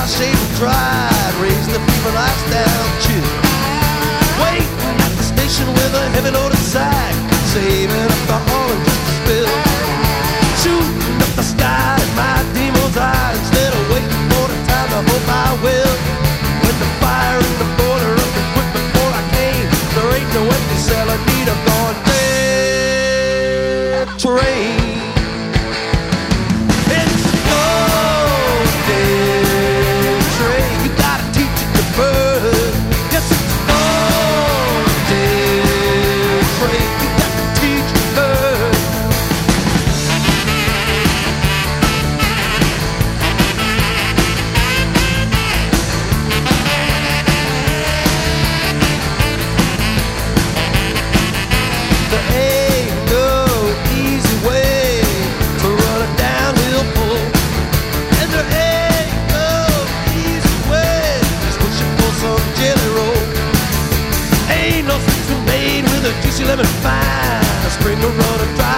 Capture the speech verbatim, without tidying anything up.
shaved and dried, raising the fever lifestyle chill. Waiting at the station with a heavy loaded sack, saving up the orange just to spill. Shooting up the sky in my demon's eyes, instead of waiting for the time I hope I will. When the fire in the boiler up and quick before I came, there ain't no empty cell, I need a gone dead train. It's a gone dead train, you gotta teach it to burn. Yes, it's a gone dead train, you gotta teach it to burn. There ain't no easy way to run a downhill pull, and there ain't no easy way just pushing for some jelly roll. Ain't no sweet's been made with a juicy lemon fine, a spring will run and dry.